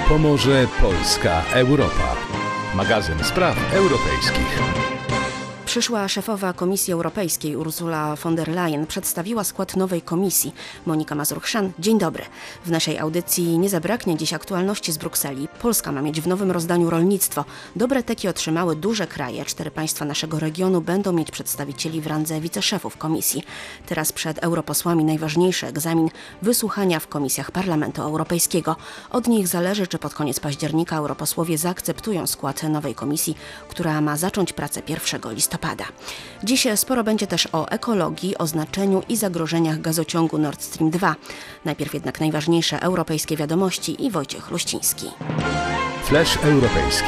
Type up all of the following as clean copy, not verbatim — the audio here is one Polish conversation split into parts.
Pomoże Polska Europa. Magazyn spraw europejskich. Przyszła szefowa Komisji Europejskiej Ursula von der Leyen przedstawiła skład nowej komisji. Monika Mazur-Chrzan, dzień dobry. W naszej audycji nie zabraknie dziś aktualności z Brukseli. Polska ma mieć w nowym rozdaniu rolnictwo. Dobre teki otrzymały duże kraje. 4 państwa naszego regionu będą mieć przedstawicieli w randze wiceszefów komisji. Teraz przed europosłami najważniejszy egzamin wysłuchania w komisjach Parlamentu Europejskiego. Od nich zależy, czy pod koniec października europosłowie zaakceptują skład nowej komisji, która ma zacząć pracę 1 listopada. Dziś sporo będzie też o ekologii, o znaczeniu i zagrożeniach gazociągu Nord Stream 2. Najpierw jednak najważniejsze europejskie wiadomości i Wojciech Luściński. Flash europejski.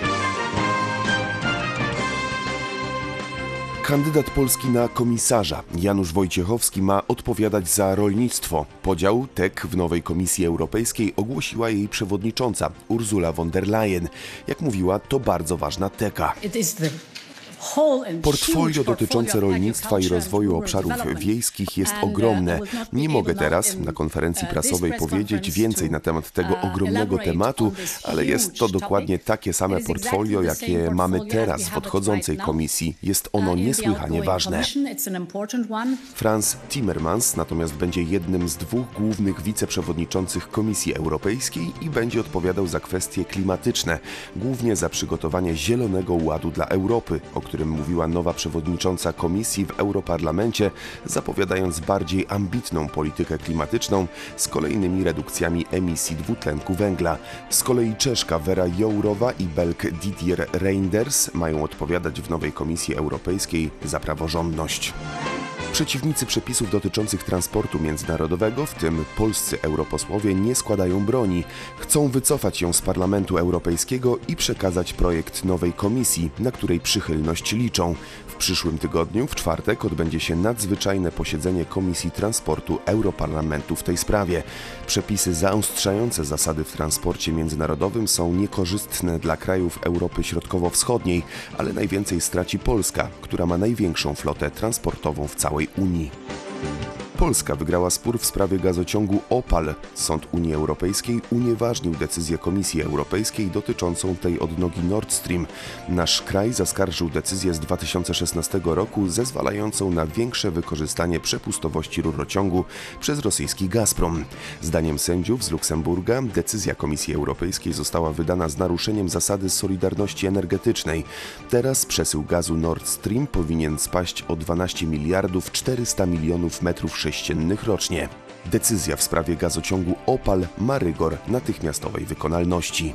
Kandydat Polski na komisarza Janusz Wojciechowski ma odpowiadać za rolnictwo. Podział TEK w nowej Komisji Europejskiej ogłosiła jej przewodnicząca Ursula von der Leyen. Jak mówiła, to bardzo ważna teka. Portfolio dotyczące rolnictwa i rozwoju obszarów wiejskich jest ogromne. Nie mogę teraz na konferencji prasowej powiedzieć więcej na temat tego ogromnego tematu, ale jest to dokładnie takie same portfolio, jakie mamy teraz w odchodzącej komisji. Jest ono niesłychanie ważne. Frans Timmermans natomiast będzie jednym z 2 głównych wiceprzewodniczących Komisji Europejskiej i będzie odpowiadał za kwestie klimatyczne, głównie za przygotowanie Zielonego Ładu dla Europy, o którym mówiła nowa przewodnicząca komisji w Europarlamencie, zapowiadając bardziej ambitną politykę klimatyczną z kolejnymi redukcjami emisji dwutlenku węgla. Z kolei Czeszka Vera Jourová i Belg Didier Reynders mają odpowiadać w nowej Komisji Europejskiej za praworządność. Przeciwnicy przepisów dotyczących transportu międzynarodowego, w tym polscy europosłowie, nie składają broni. Chcą wycofać ją z Parlamentu Europejskiego i przekazać projekt nowej komisji, na której przychylność liczą. W przyszłym tygodniu, w czwartek, odbędzie się nadzwyczajne posiedzenie Komisji Transportu Europarlamentu w tej sprawie. Przepisy zaostrzające zasady w transporcie międzynarodowym są niekorzystne dla krajów Europy Środkowo-Wschodniej, ale najwięcej straci Polska, która ma największą flotę transportową w całej Unii. Polska wygrała spór w sprawie gazociągu OPAL. Sąd Unii Europejskiej unieważnił decyzję Komisji Europejskiej dotyczącą tej odnogi Nord Stream. Nasz kraj zaskarżył decyzję z 2016 roku zezwalającą na większe wykorzystanie przepustowości rurociągu przez rosyjski Gazprom. Zdaniem sędziów z Luksemburga decyzja Komisji Europejskiej została wydana z naruszeniem zasady solidarności energetycznej. Teraz przesył gazu Nord Stream powinien spaść o 12 miliardów 400 milionów metrów sześciennych rocznie. Decyzja w sprawie gazociągu OPAL ma rygor natychmiastowej wykonalności.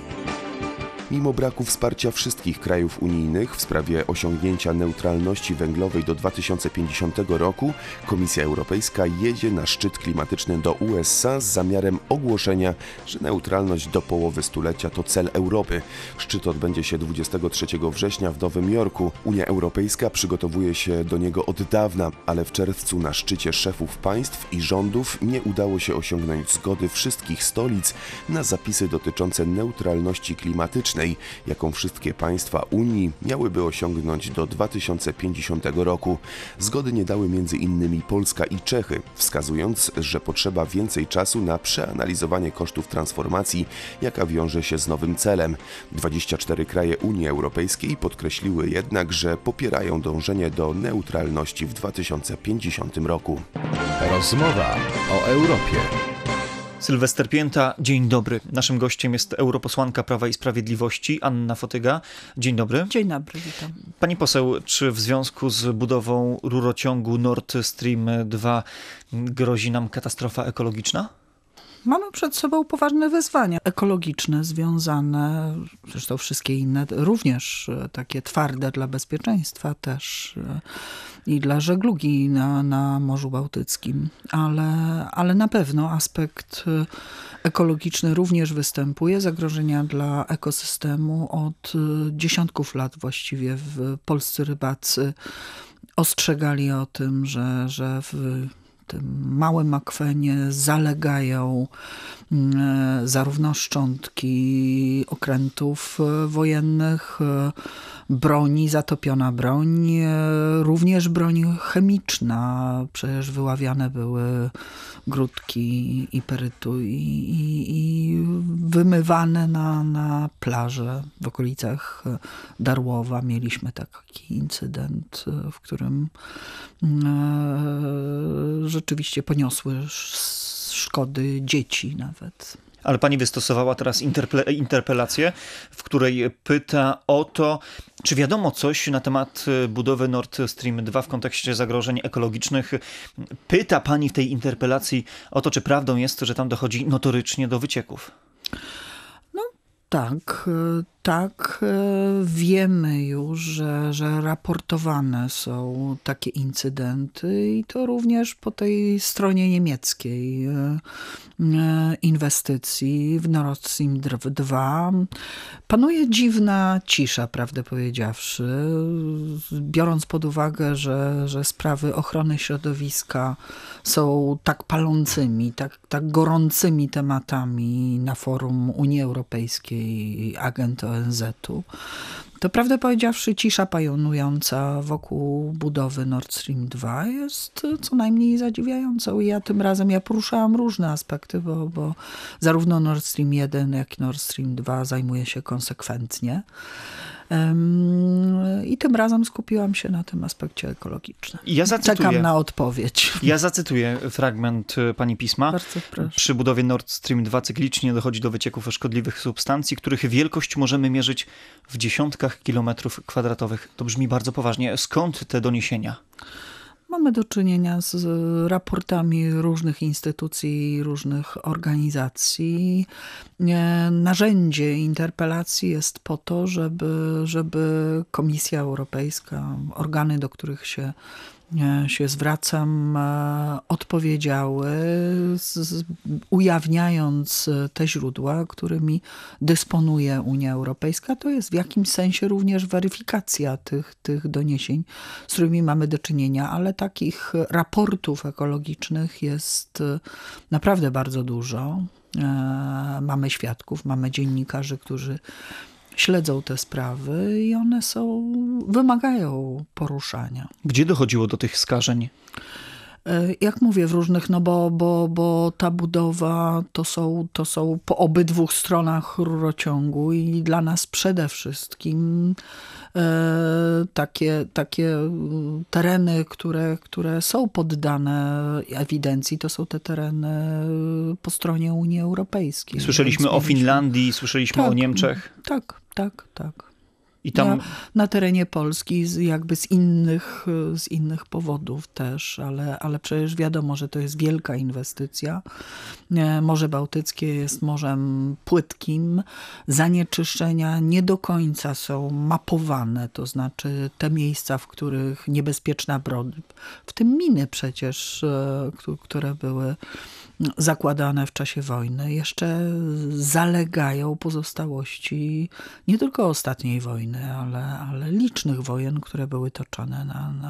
Mimo braku wsparcia wszystkich krajów unijnych w sprawie osiągnięcia neutralności węglowej do 2050 roku, Komisja Europejska jedzie na szczyt klimatyczny do USA z zamiarem ogłoszenia, że neutralność do połowy stulecia to cel Europy. Szczyt odbędzie się 23 września w Nowym Jorku. Unia Europejska przygotowuje się do niego od dawna, ale w czerwcu na szczycie szefów państw i rządów nie udało się osiągnąć zgody wszystkich stolic na zapisy dotyczące neutralności klimatycznej, jaką wszystkie państwa Unii miałyby osiągnąć do 2050 roku. Zgody nie dały m.in. Polska i Czechy, wskazując, że potrzeba więcej czasu na przeanalizowanie kosztów transformacji, jaka wiąże się z nowym celem. 24 kraje Unii Europejskiej podkreśliły jednak, że popierają dążenie do neutralności w 2050 roku. Rozmowa o Europie. Sylwester Pięta, dzień dobry. Naszym gościem jest europosłanka Prawa i Sprawiedliwości Anna Fotyga. Dzień dobry. Dzień dobry, witam. Pani poseł, czy w związku z budową rurociągu Nord Stream 2 grozi nam katastrofa ekologiczna? Mamy przed sobą poważne wyzwania ekologiczne związane, zresztą wszystkie inne, również takie twarde dla bezpieczeństwa też i dla żeglugi na Morzu Bałtyckim, ale na pewno aspekt ekologiczny również występuje. Zagrożenia dla ekosystemu od dziesiątków lat właściwie polscy rybacy ostrzegali o tym, że w tym małym akwenie zalegają zarówno szczątki okrętów wojennych, broni, zatopiona broń, również broń chemiczna. Przecież wyławiane były grudki i perytu i wymywane na plaży w okolicach Darłowa. Mieliśmy taki incydent, w którym rzeczywiście poniosły szkody dzieci nawet. Ale pani wystosowała teraz interpelację, w której pyta o to, czy wiadomo coś na temat budowy Nord Stream 2 w kontekście zagrożeń ekologicznych. Pyta pani w tej interpelacji o to, czy prawdą jest, że tam dochodzi notorycznie do wycieków. Tak, wiemy już, że raportowane są takie incydenty i to również po tej stronie niemieckiej inwestycji w Nord Stream 2. Panuje dziwna cisza, prawdę powiedziawszy, biorąc pod uwagę, że sprawy ochrony środowiska są tak palącymi, tak gorącymi tematami na forum Unii Europejskiej, agent ONZ-u, to prawdę powiedziawszy cisza panująca wokół budowy Nord Stream 2 jest co najmniej zadziwiającą. I ja tym razem poruszałam różne aspekty, bo zarówno Nord Stream 1, jak i Nord Stream 2 zajmuje się konsekwentnie. I tym razem skupiłam się na tym aspekcie ekologicznym. Czekam na odpowiedź. Ja zacytuję fragment pani pisma. Bardzo proszę. Przy budowie Nord Stream 2 cyklicznie dochodzi do wycieków szkodliwych substancji, których wielkość możemy mierzyć w dziesiątkach kilometrów kwadratowych. To brzmi bardzo poważnie. Skąd te doniesienia? Mamy do czynienia z raportami różnych instytucji, różnych organizacji. Narzędzie interpelacji jest po to, żeby Komisja Europejska, organy, do których się zwracam, odpowiedziały, ujawniając te źródła, którymi dysponuje Unia Europejska. To jest w jakimś sensie również weryfikacja tych doniesień, z którymi mamy do czynienia, ale takich raportów ekologicznych jest naprawdę bardzo dużo. Mamy świadków, mamy dziennikarzy, którzy śledzą te sprawy i one wymagają poruszania. Gdzie dochodziło do tych skażeń? Jak mówię, w różnych, bo ta budowa to są po obydwu stronach rurociągu i dla nas przede wszystkim takie tereny, które są poddane ewidencji, to są te tereny po stronie Unii Europejskiej. Słyszeliśmy o Finlandii, słyszeliśmy o Niemczech. Tak. I tam... Na terenie Polski z innych powodów też, ale przecież wiadomo, że to jest wielka inwestycja. Morze Bałtyckie jest morzem płytkim. Zanieczyszczenia nie do końca są mapowane, to znaczy te miejsca, w których niebezpieczna broń, w tym miny przecież, które były zakładane w czasie wojny, jeszcze zalegają pozostałości nie tylko ostatniej wojny, ale licznych wojen, które były toczone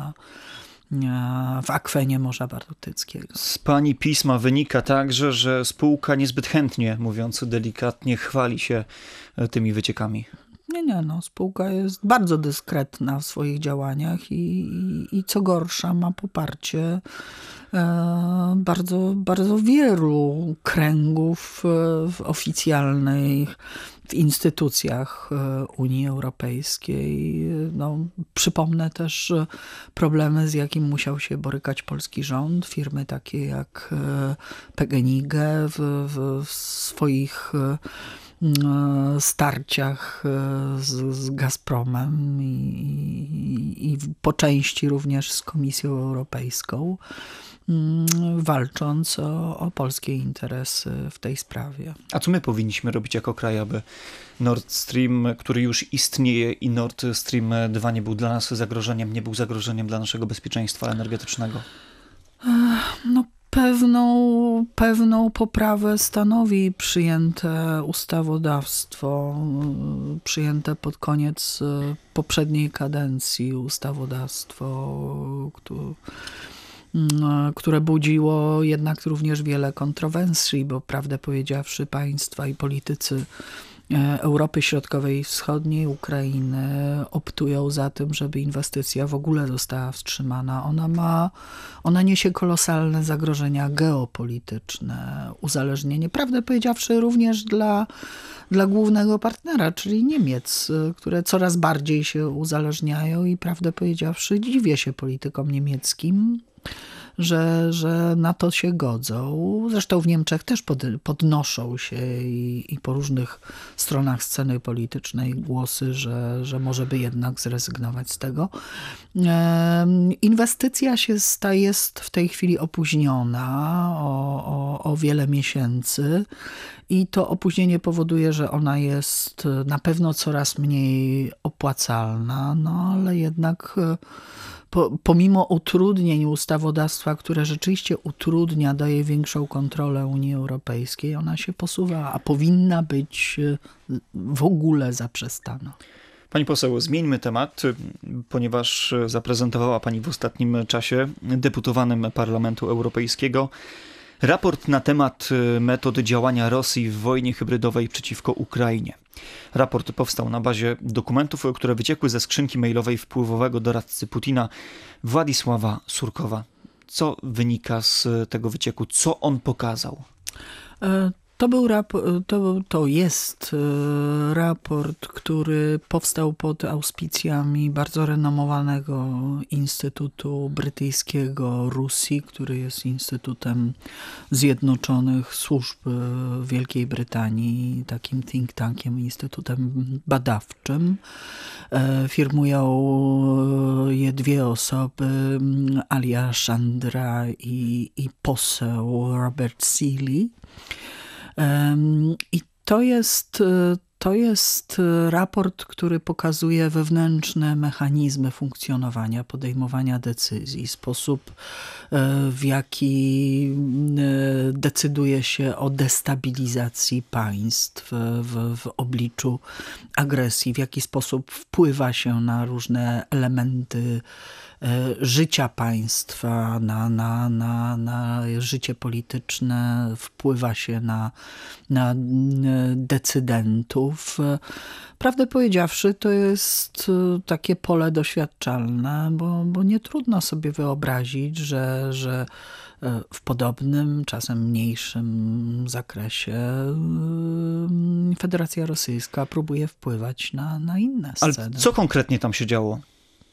w akwenie Morza Bałtyckiego. Z pani pisma wynika także, że spółka niezbyt chętnie, mówiąc delikatnie, chwali się tymi wyciekami. Nie, spółka jest bardzo dyskretna w swoich działaniach i co gorsza ma poparcie bardzo, bardzo wielu kręgów oficjalnych, w instytucjach Unii Europejskiej. Przypomnę też problemy, z jakim musiał się borykać polski rząd. Firmy takie jak PGNiG w swoich starciach z Gazpromem i po części również z Komisją Europejską, walcząc o polskie interesy w tej sprawie. A co my powinniśmy robić jako kraj, aby Nord Stream, który już istnieje, i Nord Stream 2 nie był dla nas zagrożeniem, nie był zagrożeniem dla naszego bezpieczeństwa energetycznego? Pewną poprawę stanowi przyjęte ustawodawstwo, przyjęte pod koniec poprzedniej kadencji ustawodawstwo, które budziło jednak również wiele kontrowersji, bo prawdę powiedziawszy państwa i politycy Europy Środkowej i Wschodniej, Ukrainy optują za tym, żeby inwestycja w ogóle została wstrzymana. Ona niesie kolosalne zagrożenia geopolityczne, uzależnienie, prawdę powiedziawszy, również dla głównego partnera, czyli Niemiec, które coraz bardziej się uzależniają i prawdę powiedziawszy dziwię się politykom niemieckim, że na to się godzą. Zresztą w Niemczech też podnoszą się i po różnych stronach sceny politycznej głosy, że może by jednak zrezygnować z tego. Inwestycja jest w tej chwili opóźniona o wiele miesięcy i to opóźnienie powoduje, że ona jest na pewno coraz mniej opłacalna, no ale jednak pomimo utrudnień ustawodawstwa, które rzeczywiście utrudnia, daje większą kontrolę Unii Europejskiej, ona się posuwa, a powinna być w ogóle zaprzestana. Pani poseł, zmieńmy temat, ponieważ zaprezentowała pani w ostatnim czasie deputowanym Parlamentu Europejskiego raport na temat metod działania Rosji w wojnie hybrydowej przeciwko Ukrainie. Raport powstał na bazie dokumentów, które wyciekły ze skrzynki mailowej wpływowego doradcy Putina Władysława Surkowa. Co wynika z tego wycieku? Co on pokazał? To jest raport, który powstał pod auspicjami bardzo renomowanego Instytutu Brytyjskiego RUSI, który jest Instytutem Zjednoczonych Służb Wielkiej Brytanii, takim think tankiem, instytutem badawczym. Firmują je dwie osoby, Alia Chandra i poseł Robert Seeley. I to jest raport, który pokazuje wewnętrzne mechanizmy funkcjonowania, podejmowania decyzji, sposób, w jaki decyduje się o destabilizacji państw w obliczu agresji, w jaki sposób wpływa się na różne elementy życia państwa, na życie polityczne, wpływa się na decydentów. Prawdę powiedziawszy, to jest takie pole doświadczalne, bo nie trudno sobie wyobrazić, że w podobnym, czasem mniejszym zakresie Federacja Rosyjska próbuje wpływać na inne sceny. Ale co konkretnie tam się działo?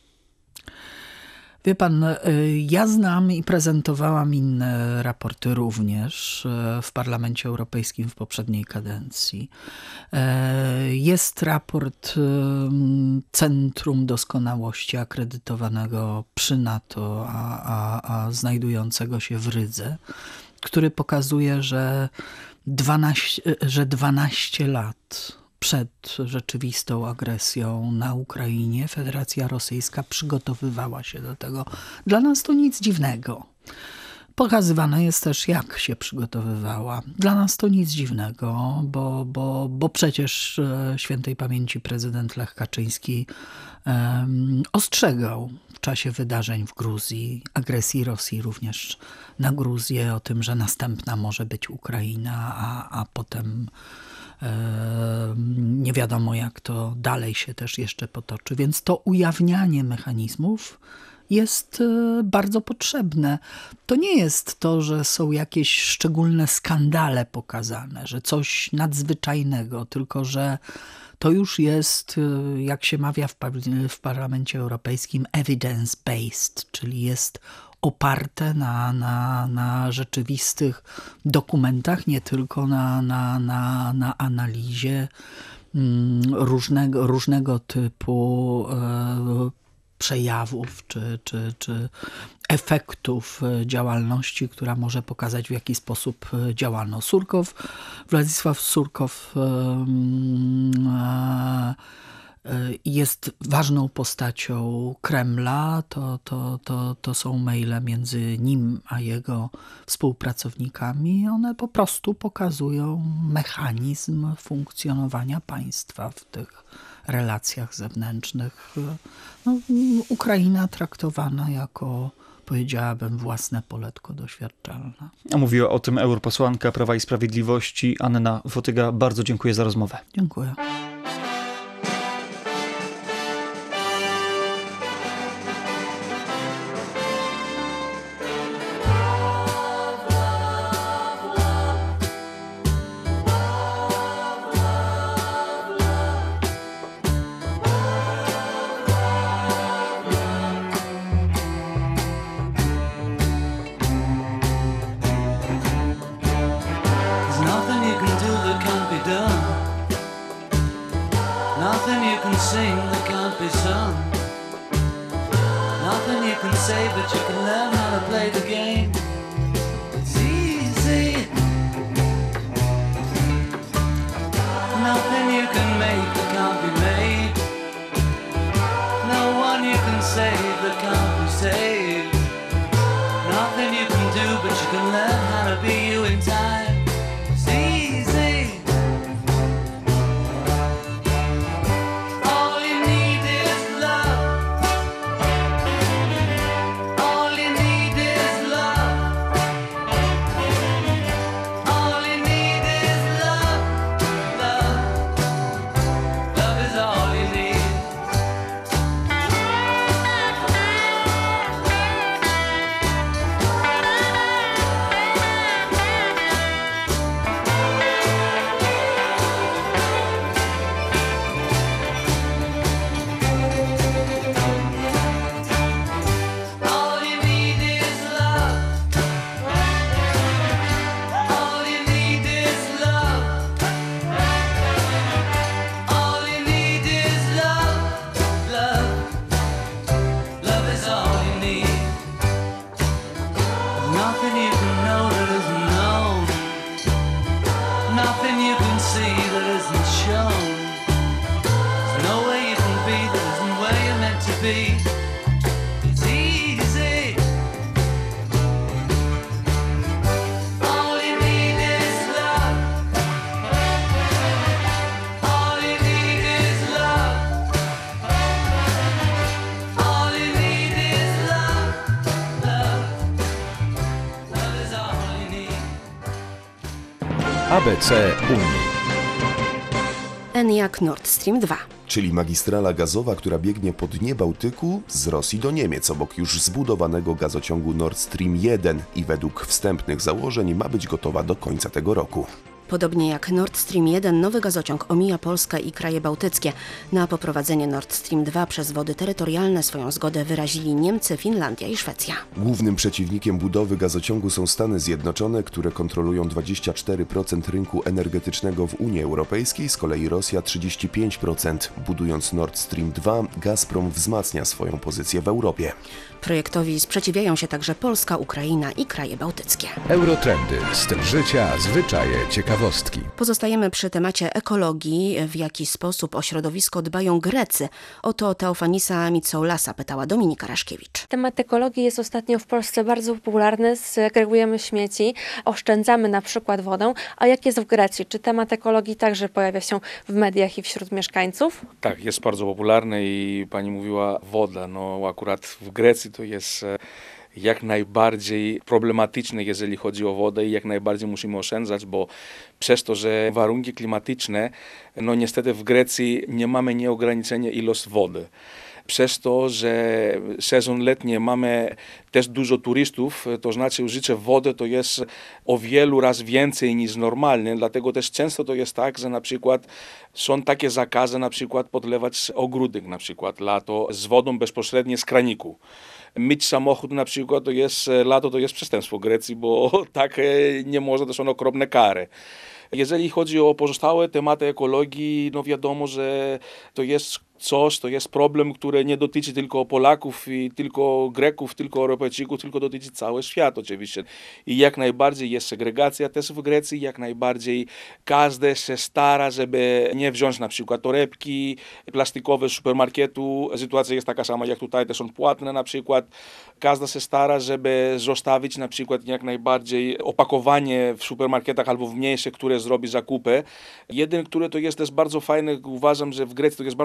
Wie pan, ja znam i prezentowałam inne raporty również w Parlamencie Europejskim w poprzedniej kadencji. Jest raport Centrum Doskonałości akredytowanego przy NATO, a znajdującego się w Rydze, który pokazuje, że 12 lat przed rzeczywistą agresją na Ukrainie Federacja Rosyjska przygotowywała się do tego. Dla nas to nic dziwnego. Pokazywane jest też, jak się przygotowywała. Dla nas to nic dziwnego, bo przecież świętej pamięci prezydent Lech Kaczyński ostrzegał w czasie wydarzeń w Gruzji, agresji Rosji również na Gruzję, o tym, że następna może być Ukraina, a potem nie wiadomo, jak to dalej się też jeszcze potoczy. Więc to ujawnianie mechanizmów jest bardzo potrzebne. To nie jest to, że są jakieś szczególne skandale pokazane, że coś nadzwyczajnego, tylko że to już jest, jak się mawia w Parlamencie Europejskim, evidence-based, czyli jest oparte na rzeczywistych dokumentach, nie tylko na analizie różnego typu przejawów czy efektów działalności, która może pokazać, w jaki sposób działano. Władysław Surkow jest ważną postacią Kremla. To są maile między nim a jego współpracownikami. One po prostu pokazują mechanizm funkcjonowania państwa w tych relacjach zewnętrznych. Ukraina traktowana jako powiedziałabym, własne poletko doświadczalne. A mówiła o tym europosłanka Prawa i Sprawiedliwości Anna Fotyga. Bardzo dziękuję za rozmowę. Dziękuję. Nothing you can sing that can't be sung. Nothing you can say, but you can learn how to play the game. It's easy. Nothing you can make that can't be made. No one you can save that can't be saved. Nothing you can do, but you can learn how to be you in time. It's easy. ABC Unii. N jak Nord Stream 2. Czyli magistrala gazowa, która biegnie po dnie Bałtyku z Rosji do Niemiec, obok już zbudowanego gazociągu Nord Stream 1 i według wstępnych założeń ma być gotowa do końca tego roku. Podobnie jak Nord Stream 1, nowy gazociąg omija Polskę i kraje bałtyckie. Na poprowadzenie Nord Stream 2 przez wody terytorialne swoją zgodę wyrazili Niemcy, Finlandia i Szwecja. Głównym przeciwnikiem budowy gazociągu są Stany Zjednoczone, które kontrolują 24% rynku energetycznego w Unii Europejskiej, z kolei Rosja 35%. Budując Nord Stream 2, Gazprom wzmacnia swoją pozycję w Europie. Projektowi sprzeciwiają się także Polska, Ukraina i kraje bałtyckie. Eurotrendy, styl życia, zwyczaje, ciekawostki. Pozostajemy przy temacie ekologii. W jaki sposób o środowisko dbają Grecy? O to Teofanisa Mitsoulasa pytała Dominika Raszkiewicz. Temat ekologii jest ostatnio w Polsce bardzo popularny. Segregujemy śmieci, oszczędzamy na przykład wodę. A jak jest w Grecji? Czy temat ekologii także pojawia się w mediach i wśród mieszkańców? Tak, jest bardzo popularny i pani mówiła woda. No akurat w Grecji to jest jak najbardziej problematyczne, jeżeli chodzi o wodę i jak najbardziej musimy oszczędzać, bo przez to, że warunki klimatyczne, no niestety w Grecji nie mamy nieograniczenia ilość wody. Przez to, że sezon letni mamy też dużo turystów, to znaczy użycie wody to jest o wielu razy więcej niż normalnie, dlatego też często to jest tak, że na przykład są takie zakazy, na przykład podlewać ogródek na przykład lato z wodą bezpośrednio z kraniku. Myć samochód na przykład lato to jest przestępstwo w Grecji, bo tak nie może, to są okropne kary. Jeżeli chodzi o pozostałe tematy ekologii, no wiadomo, że to jest problem, który nie dotyczy tylko Polaków i tylko Greków, tylko Europejczyków, tylko dotyczy cały świat oczywiście. I jak najbardziej jest segregacja też w Grecji, jak najbardziej każdy się stara, żeby nie wziąć na przykład torebki plastikowe z supermarketu. Sytuacja jest taka sama jak tutaj, też są płatne na przykład. Każdy się stara, żeby zostawić na przykład jak najbardziej opakowanie w supermarketach albo w mniejszych, które zrobi zakupy. Jeden, który to jest też bardzo fajny, uważam, że w Grecji to jest bardzo fajny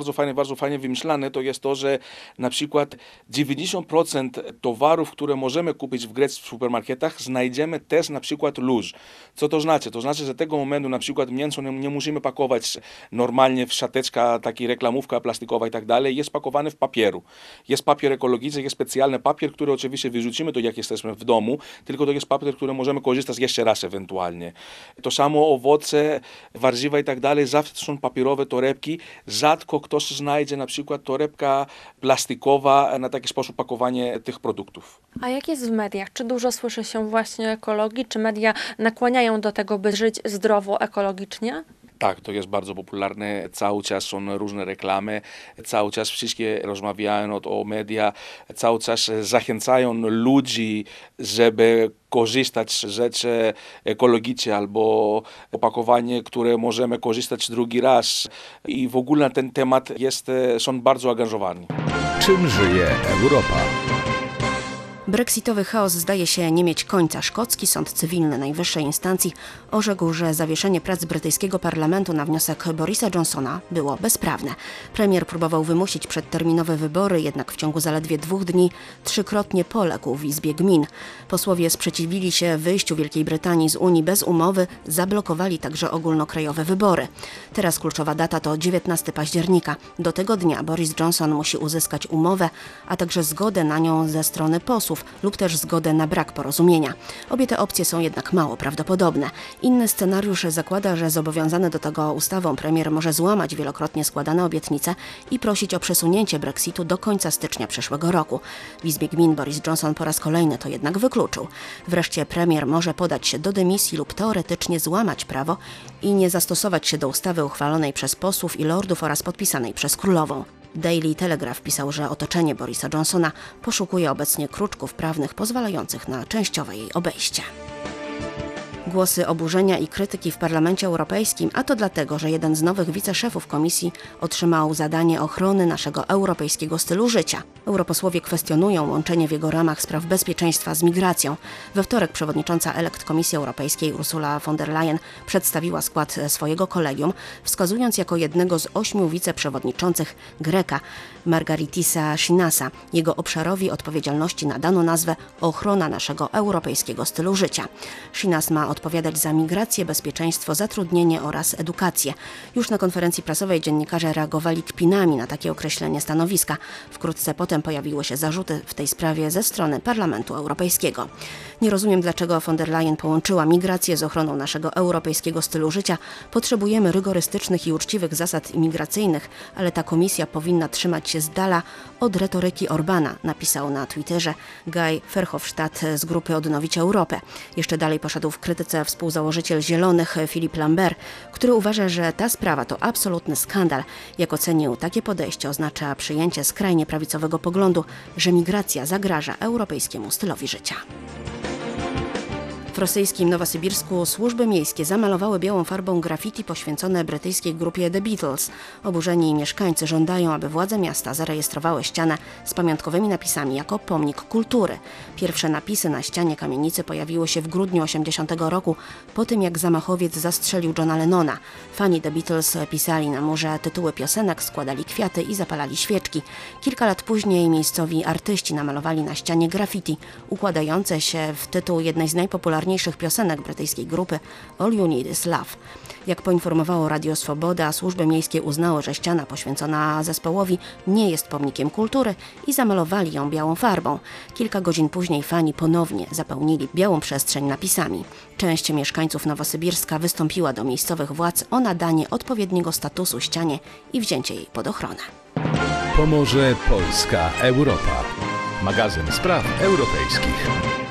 bardzo fajnie wymyślane, to jest to, że na przykład 90% towarów, które możemy kupić w Grecji w supermarketach, znajdziemy też na przykład luz. Co to znaczy? To znaczy, że tego momentu na przykład mięso nie musimy pakować normalnie w szateczka, taki reklamówka plastikowa i tak dalej, jest pakowane w papieru. Jest papier ekologiczny, jest specjalny papier, który oczywiście wyrzucimy to jak jesteśmy w domu, tylko to jest papier, który możemy korzystać jeszcze raz ewentualnie. To samo owoce, warzywa i tak dalej, zawsze są papierowe torebki. Rzadko ktoś znajdzie na przykład torebka plastikowa na taki sposób pakowanie tych produktów. A jak jest w mediach? Czy dużo słyszy się właśnie o ekologii? Czy media nakłaniają do tego, by żyć zdrowo, ekologicznie? Tak, to jest bardzo popularne. Cały czas są różne reklamy, cały czas wszystkie rozmawiają o media, cały czas zachęcają ludzi, żeby korzystać z rzeczy ekologiczne albo opakowanie, które możemy korzystać drugi raz. I w ogóle ten temat są bardzo angażowani. Czym żyje Europa? Brexitowy chaos zdaje się nie mieć końca. Szkocki Sąd Cywilny najwyższej instancji orzekł, że zawieszenie prac brytyjskiego parlamentu na wniosek Borisa Johnsona było bezprawne. Premier próbował wymusić przedterminowe wybory, jednak w ciągu zaledwie 2 dni 3-krotnie poległ w Izbie Gmin. Posłowie sprzeciwili się wyjściu Wielkiej Brytanii z Unii bez umowy, zablokowali także ogólnokrajowe wybory. Teraz kluczowa data to 19 października. Do tego dnia Boris Johnson musi uzyskać umowę, a także zgodę na nią ze strony posłów lub też zgodę na brak porozumienia. Obie te opcje są jednak mało prawdopodobne. Inny scenariusz zakłada, że zobowiązany do tego ustawą premier może złamać wielokrotnie składane obietnice i prosić o przesunięcie Brexitu do końca stycznia przyszłego roku. W Izbie Gmin Boris Johnson po raz kolejny to jednak wykluczył. Wreszcie premier może podać się do dymisji lub teoretycznie złamać prawo i nie zastosować się do ustawy uchwalonej przez posłów i lordów oraz podpisanej przez królową. Daily Telegraph pisał, że otoczenie Borisa Johnsona poszukuje obecnie kruczków prawnych pozwalających na częściowe jej obejście. Głosy oburzenia i krytyki w Parlamencie Europejskim, a to dlatego, że jeden z nowych wiceszefów komisji otrzymał zadanie ochrony naszego europejskiego stylu życia. Europosłowie kwestionują łączenie w jego ramach spraw bezpieczeństwa z migracją. We wtorek przewodnicząca elekt Komisji Europejskiej Ursula von der Leyen przedstawiła skład swojego kolegium, wskazując jako jednego z 8 wiceprzewodniczących Greka, Margaritisa Shinasa. Jego obszarowi odpowiedzialności nadano nazwę ochrona naszego europejskiego stylu życia. Shinas ma odpowiadać za migrację, bezpieczeństwo, zatrudnienie oraz edukację. Już na konferencji prasowej dziennikarze reagowali kpinami na takie określenie stanowiska. Wkrótce potem pojawiły się zarzuty w tej sprawie ze strony Parlamentu Europejskiego. Nie rozumiem, dlaczego von der Leyen połączyła migrację z ochroną naszego europejskiego stylu życia. Potrzebujemy rygorystycznych i uczciwych zasad imigracyjnych, ale ta komisja powinna trzymać się z dala od retoryki Orbana, napisał na Twitterze Guy Verhofstadt z grupy Odnowić Europę. Jeszcze dalej poszedł w krytyce współzałożyciel Zielonych Philippe Lamberts, który uważa, że ta sprawa to absolutny skandal. Jak ocenił, takie podejście oznacza przyjęcie skrajnie prawicowego poglądu, że migracja zagraża europejskiemu stylowi życia. W rosyjskim Nowosybirsku służby miejskie zamalowały białą farbą graffiti poświęcone brytyjskiej grupie The Beatles. Oburzeni mieszkańcy żądają, aby władze miasta zarejestrowały ścianę z pamiątkowymi napisami jako pomnik kultury. Pierwsze napisy na ścianie kamienicy pojawiły się w grudniu 1980 roku, po tym jak zamachowiec zastrzelił Johna Lennona. Fani The Beatles pisali na murze tytuły piosenek, składali kwiaty i zapalali świeczki. Kilka lat później miejscowi artyści namalowali na ścianie graffiti układające się w tytuł jednej z najpopularniejszych piosenek brytyjskiej grupy All You Need Is Love. Jak poinformowało Radio Swoboda, służby miejskie uznały, że ściana poświęcona zespołowi nie jest pomnikiem kultury i zamalowali ją białą farbą. Kilka godzin później fani ponownie zapełnili białą przestrzeń napisami. Część mieszkańców Nowosybirska wystąpiła do miejscowych władz o nadanie odpowiedniego statusu ścianie i wzięcie jej pod ochronę. Pomoże Polska Europa. Magazyn spraw europejskich.